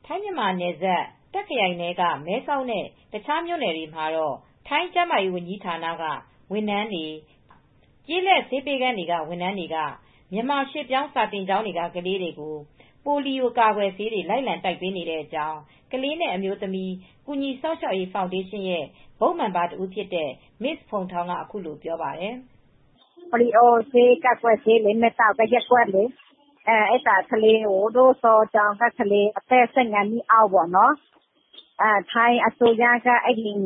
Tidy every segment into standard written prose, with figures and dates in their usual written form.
ထိုင်းမြန်မာနယ်စပ်တာ့ခရိုင်ထဲကမဲဆောက်နဲ့တခြားမြို့နယ်တွေမှာတော့ထိုင်းကျန်းမာရေးဝန်ကြီးဌာနကဝန်ထမ်းတွေကျေးလက်ဆေးပေးခန်းတွေကဝန်ထမ်းတွေကမြန်မာရွှေ့ပြောင်းစာသင်ကျောင်းတွေကကလေးတွေကိုပိုလီယိုကာကွယ်ဆေးတွေလိုက်လံတိုက်ပေးနေတဲ့အကြောင်းကလေးနဲ့အမျိုးသမီးကူညီစောင့်ရှောက်ရေးဖောင်ဒေးရှင်းရဲ့ဘုတ်မှန်ပါတဦးဖြစ်တဲ့ Miss Phuong Thong ကအခုလိုပြောပါတယ်။ပိုလီယိုဆေးကာကွယ်ဆေးလေးမဲဆောက်ကရက်ကွက်လေးအဲ့ဒါကလေးကိုတို့စောကျောင်းကကလေးအသက်15နှစ်အောက်ပေါ့နော်ထိုင်းအစိုးရကအဲ့ဒီ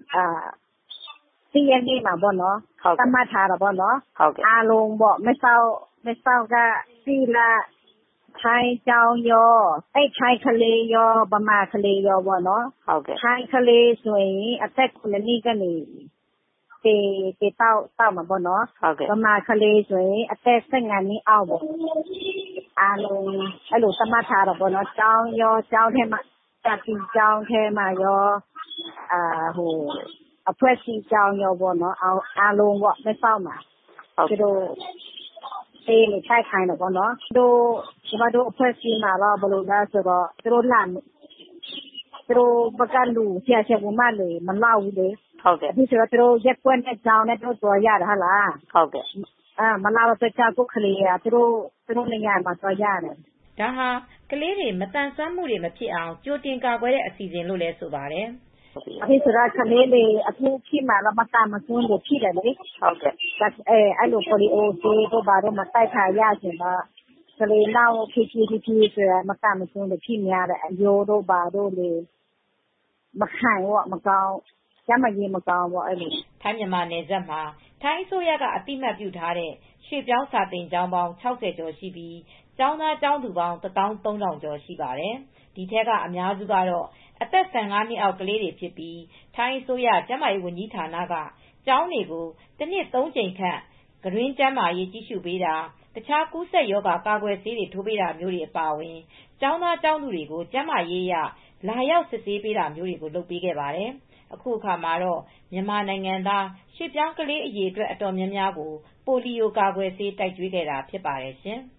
စီးရဲနေမှာပေါ့နော်သတ်မှတ်ထားတာပေါ့နော်အားလုံးပေါ့မဲဆောက်ကစီလာထိုင်းကျောင်းရောအဲ့ထိုင်းကလေးရောဗမာကလေးရောပေါ့နော်ထိုင်းကလေးဆိုရင်အသက်9နှစ်ကနေတေတောက်မှာပေါ့နော်ဗမာကလေးဆိုရင်အသက်15နှစ်အောက်ပေါ့အားလုံးအဲ့လိုသတ်မှတ်ထားတာပေါ့နော်ကျောင်းရောကျောင်းထဲမှာစာသင်ကျောင်းထဲမှာရောအဖွဲ့အစည်းကျောင်းရောပေါ့နော်အားလုံးပေါ့မဲဆောက်မှာသူတို့ဆေးလေးထိုက်ခိုင်းတော့ပေါ့နော်ကျမတို့အဖွဲ့အစည်းမှာတော့ဘယ်လိုလဲဆိုတော့သူတို့ဘက်ကလူဆရာမတွေမလောက်ဘူးလေအခုဆိုတော့သူတို့ရက်ကွက်နဲ့ကျောင်းနဲ့တို့တော်ရတယ်ဟုတ်လားမလောက်တော့ကြောက်ကိုကလေးကသူတို့နေရာမှာတော်ရတယ်ဒါဟာကလေးတွေမတန်ဆွမ်းမှုတွေမဖြစ်အောင်ကြိုတင်ကာကွယ်တဲ့အစီအစဉ်လို့လည်းဆိုပါတယ်အခုဆိုတော့ကလေးတွေအခုဖြစ်မှာတော့မတန်မဆွမ်းလို့ဖြစ်တယ်လေအဲ့လိုပိုလီအိုဆေးတို့ဘာတို့မတိုက်ခါရချင်တော့ကလေးနောက်ဖြစ်ဆိုမတန်မဆွမ်းလို့ဖြစ်များတယ်အယိုးတို့ဘာတို့လေမခံဘူးမကောင်းကျမကြီးမကောင်းပေါ့အဲ့လိုထိုင်းမြန်မာနယ်စပ်မှာထိုင်းအစိုးရကအတိမတ်ပြုထားတဲ့ရွှေပြောင်းစာသင်ကျောင်းပေါင်း60ကျော်ရှိပြီးကျောင်းသားကျောင်းသူပေါင်း13000ကျော်ရှိပါတယ်ဒီထက်ကအများစုကတော့အသက်15နှစ်အောက်ကလေးတွေဖြစ်ပြီးထိုင်းအစိုးရကျန်းမာရေးဝန်ကြီးဌာနကကျောင်းတွေကိုတစ်နှစ်3ကြိမ်ခန့်ကတွင်းကျန်းမာရေးကြီးစုပေးတာတခြားကူးစက်ရောဂါကာကွယ်ဆေးတွေထိုးပေးတာမျိုးတွေအပါအဝင်ကျောင်းသားကျောင်းသူတွေကိုကျန်းမာရေးအရလာရောက်စစ်ဆေးပေးတာမျိုးတွေကိုလုပ်ပေးခဲ့ပါတယ်အခုအခါမှာတော့မြန်မာနိုင်ငံသားရွှေ့ပြောင်းကလေးအရေအတွက်အတော်များများကိုပိုလီယိုကာကွယ်ဆေးတိုက်ကျွေးခဲ့တာဖြစ်ပါတယ်ရှင်။